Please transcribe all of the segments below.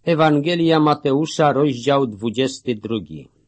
Ewangelia Mateusza, rozdział 22.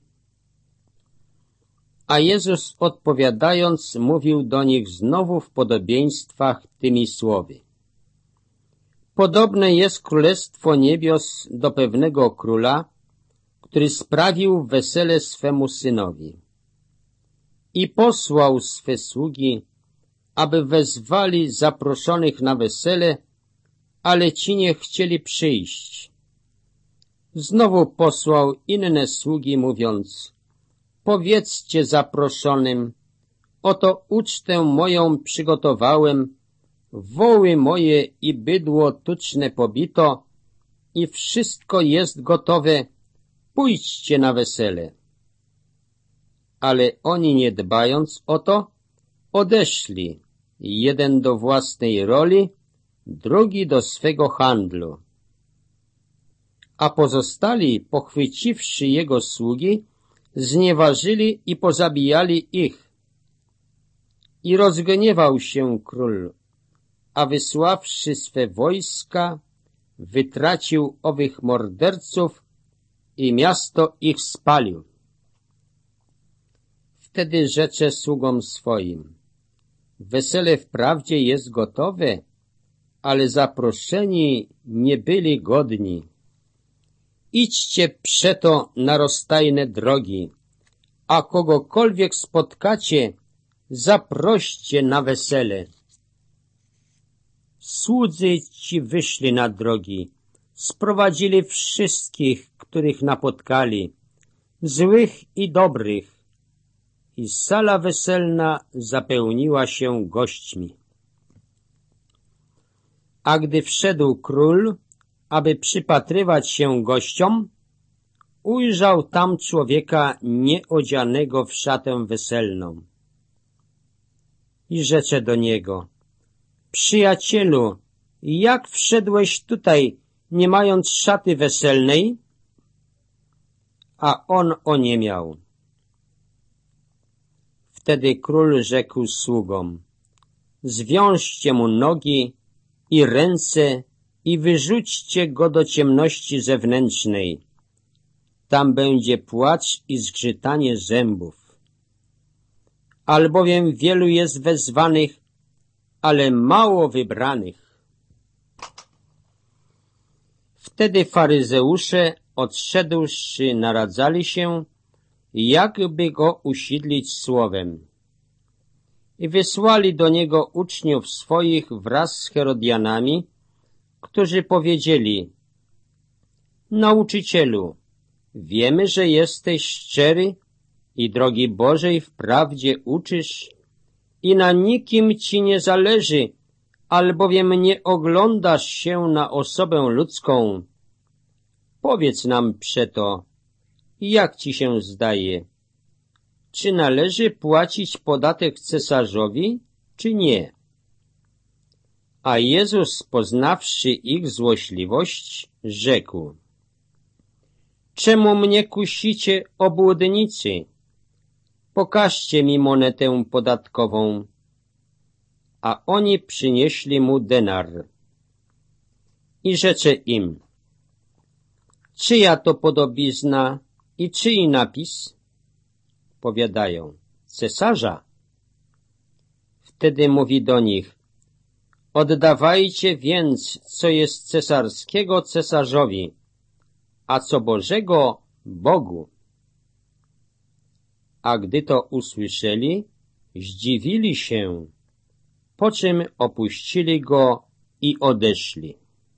A Jezus odpowiadając mówił do nich znowu w podobieństwach tymi słowy. Podobne jest królestwo niebios do pewnego króla, który sprawił wesele swemu synowi. I posłał swe sługi, aby wezwali zaproszonych na wesele, ale ci nie chcieli przyjść. Znowu posłał inne sługi, mówiąc, powiedzcie zaproszonym, oto ucztę moją przygotowałem, woły moje i bydło tuczne pobito i wszystko jest gotowe, pójdźcie na wesele. Ale oni, nie dbając o to, odeszli, jeden do własnej roli, drugi do swego handlu. A pozostali, pochwyciwszy jego sługi, znieważyli i pozabijali ich. I rozgniewał się król, a wysławszy swe wojska, wytracił owych morderców i miasto ich spalił. Wtedy rzecze sługom swoim, wesele wprawdzie jest gotowe, ale zaproszeni nie byli godni. Idźcie przeto na rozstajne drogi, a kogokolwiek spotkacie, zaproście na wesele. Słudzy ci wyszli na drogi, sprowadzili wszystkich, których napotkali, złych i dobrych, i sala weselna zapełniła się gośćmi. A gdy wszedł król, aby przypatrywać się gościom, ujrzał tam człowieka nieodzianego w szatę weselną. I rzecze do niego, przyjacielu, jak wszedłeś tutaj, nie mając szaty weselnej? A on oniemiał. Wtedy król rzekł sługom, zwiążcie mu nogi i ręce i wyrzućcie go do ciemności zewnętrznej. Tam będzie płacz i zgrzytanie zębów. Albowiem wielu jest wezwanych, ale mało wybranych. Wtedy faryzeusze, odszedłszy, naradzali się, jakby go usidlić słowem. I wysłali do niego uczniów swoich wraz z Herodianami, którzy powiedzieli, nauczycielu, wiemy, że jesteś szczery i drogi Bożej wprawdzie uczysz i na nikim ci nie zależy, albowiem nie oglądasz się na osobę ludzką. Powiedz nam przeto, jak ci się zdaje, czy należy płacić podatek cesarzowi, czy nie? A Jezus, poznawszy ich złośliwość, rzekł, czemu mnie kusicie, obłudnicy? Pokażcie mi monetę podatkową. A oni przynieśli mu denar. I rzecze im, czyja to podobizna i czyj napis? Powiadają, cesarza. Wtedy mówi do nich, oddawajcie więc, co jest cesarskiego cesarzowi, a co Bożego Bogu. A gdy to usłyszeli, zdziwili się, po czym opuścili go i odeszli.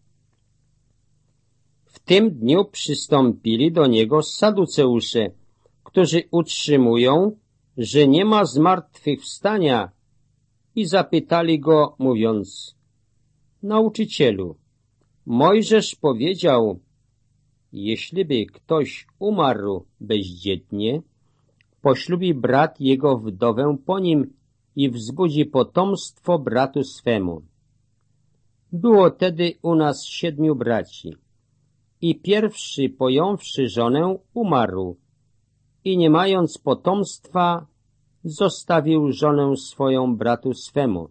W tym dniu przystąpili do niego saduceusze, którzy utrzymują, że nie ma zmartwychwstania, i zapytali go, mówiąc, nauczycielu, Mojżesz powiedział, jeśliby ktoś umarł bezdzietnie, poślubi brat jego wdowę po nim i wzbudzi potomstwo bratu swemu. Było tedy u nas 7 braci i pierwszy, pojąwszy żonę, umarł i nie mając potomstwa, zostawił żonę swoją bratu swemu.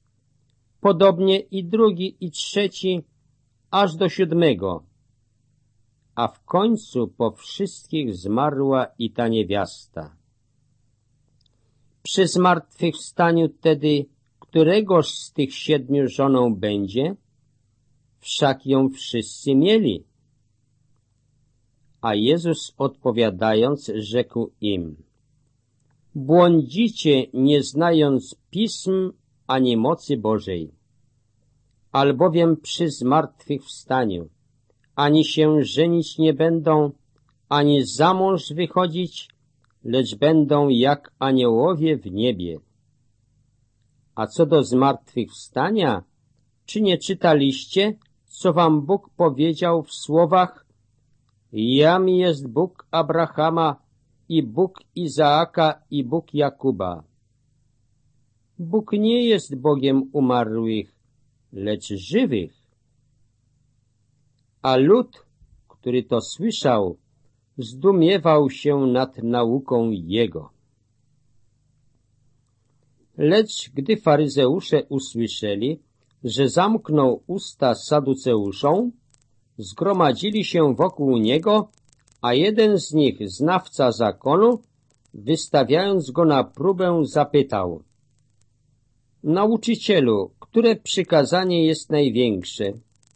Podobnie i drugi, i trzeci, aż do 7. a w końcu po wszystkich zmarła i ta niewiasta. Przy zmartwychwstaniu tedy któregoż z tych 7 żoną będzie? Wszak ją wszyscy mieli. A Jezus odpowiadając rzekł im: błądzicie, nie znając pism ani mocy Bożej. Albowiem przy zmartwychwstaniu ani się żenić nie będą, ani za mąż wychodzić, lecz będą jak aniołowie w niebie. A co do zmartwychwstania, czy nie czytaliście, co wam Bóg powiedział w słowach: Jam jest Bóg Abrahama i Bóg Izaaka i Bóg Jakuba. Bóg nie jest Bogiem umarłych, lecz żywych. A lud, który to słyszał, zdumiewał się nad nauką jego. Lecz gdy faryzeusze usłyszeli, że zamknął usta saduceuszom, zgromadzili się wokół niego, a jeden z nich, znawca zakonu, wystawiając go na próbę, zapytał: Nauczycielu, które przykazanie jest największe?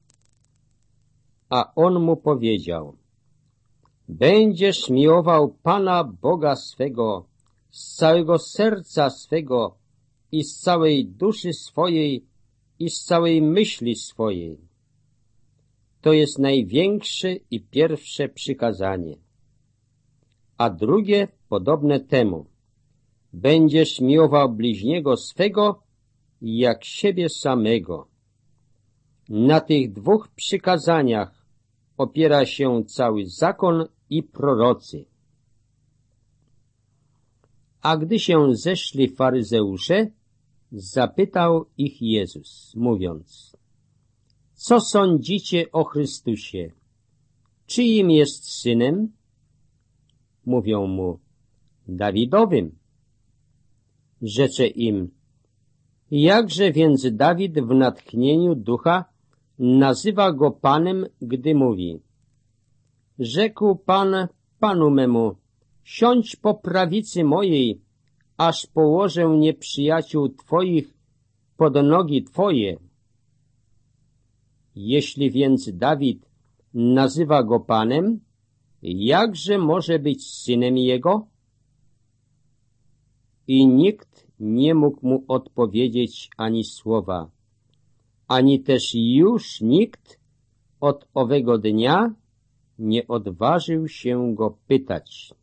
A on mu powiedział: Będziesz miłował Pana Boga swego z całego serca swego i z całej duszy swojej i z całej myśli swojej. To jest największe i pierwsze przykazanie. A drugie podobne temu: będziesz miłował bliźniego swego jak siebie samego. Na tych 2 przykazaniach opiera się cały zakon i prorocy. A gdy się zeszli faryzeusze, zapytał ich Jezus, mówiąc: Co sądzicie o Chrystusie? Czyim jest synem? Mówią mu: Dawidowym. Rzecze im: Jakże więc Dawid w natchnieniu ducha nazywa go Panem, gdy mówi: Rzekł Pan Panu memu: Siądź po prawicy mojej, aż położę nieprzyjaciół Twoich pod nogi Twoje. Jeśli więc Dawid nazywa go Panem, jakże może być synem jego? I nikt nie mógł mu odpowiedzieć ani słowa, ani też już nikt od owego dnia nie odważył się go pytać.